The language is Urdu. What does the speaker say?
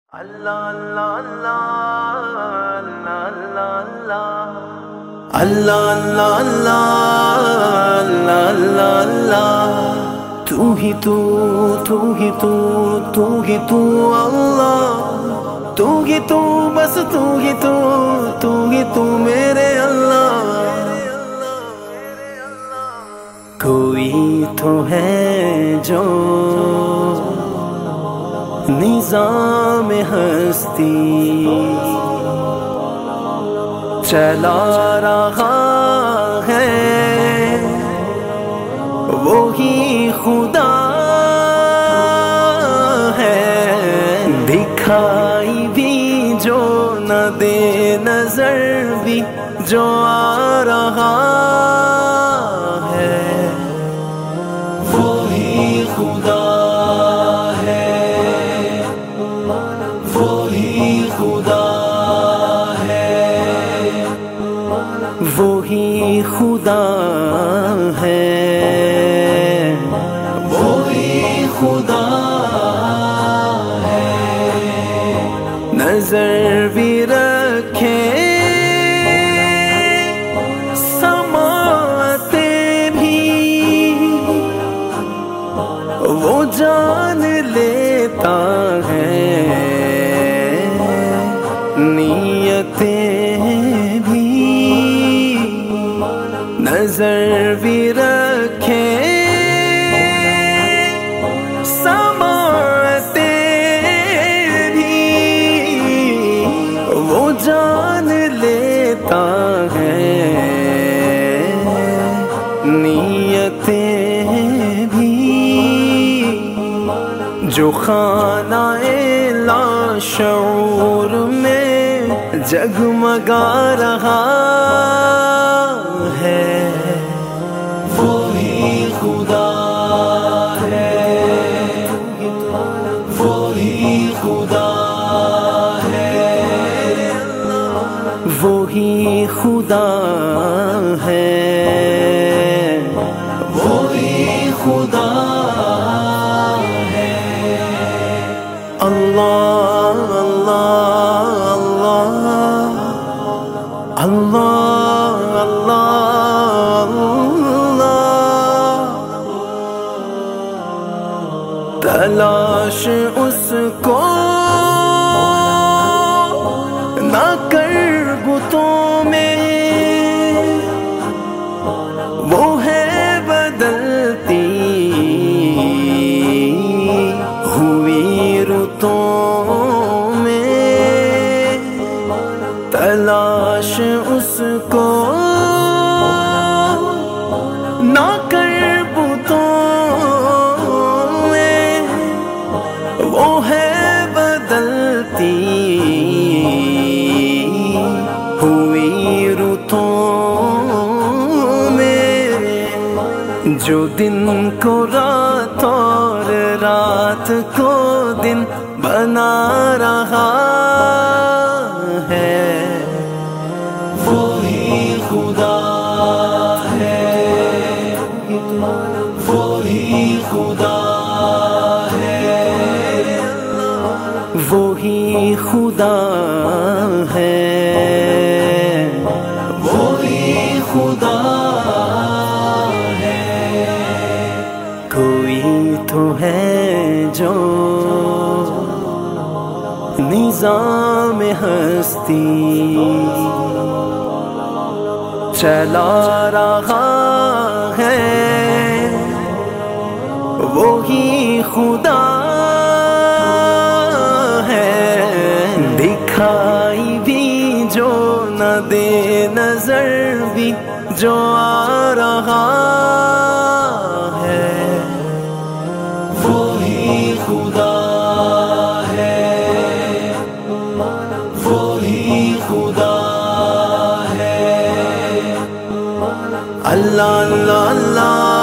اللہ اللہ اللہ اللہ اللہ اللہ اللہ اللہ اللہ تو ہی تو اللہ تو ہی تو بس تو ہی تو میرے اللہ کوئی تو ہے جو نظام ہستی چلا رہا ہے وہی خدا ہے دکھائی بھی جو نہ دے نظر بھی جو آ رہا ہے وہی خدا وہی خدا ہے وہی خدا ہے نظر بھی رکھے سماعتیں بھی وہ جان لیتا ہے نیتیں بھی نظر بھی رکھے سماعتیں بھی وہ جان لیتا ہے نیتیں بھی جو خانہ لاشعور میں جگمگا رہا ہے وہی خدا ہے وہی خدا ہے وہی خدا ہے وہی خدا ہے اللہ اللہ اللہ اللہ تلاش اس کو نہ کر بتوں میں وہ ہے بدلتی ہوئی رتوں میں تلاش اس کو نہ کر بتوں میں وہ ہے بدلتی ہوئی رتوں میں جو دن کو رات اور رات کو دن بنا رہا ہے وہی خدا ہے وہی خدا ہے وہی خدا ہے وہی خدا ہے کوئی تو ہے جو نظام ہستی چلا رہا ہے وہی خدا ہے دکھائی بھی جو نہ دے نظر بھی جو آ رہا ہے وہی خدا ہے وہی خدا ہے اللہ اللہ اللہ